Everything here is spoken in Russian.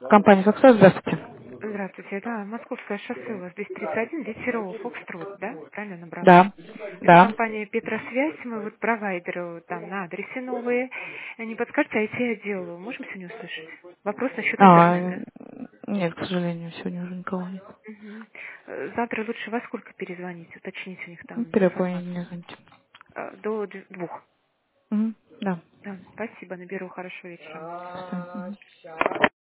Компания «Фокстрот», здравствуйте. Здравствуйте, это Московское шоссе у вас 231, здесь Серова, Фокстрот, да? Правильно набрала? Да, Это да. компания Петросвязь, мы вот провайдеры там на адресе новые. Не подскажете, IT-отделу, можем сегодня услышать? Вопрос насчет А, интернета. нет, к сожалению, сегодня уже никого нет. Мгм. Завтра лучше во сколько перезвонить, уточнить у них Ну, там переполнение, информацию. извините. До двух. Мгм, да. Да, спасибо, наберу, хорошего вечера. Всё, мгм.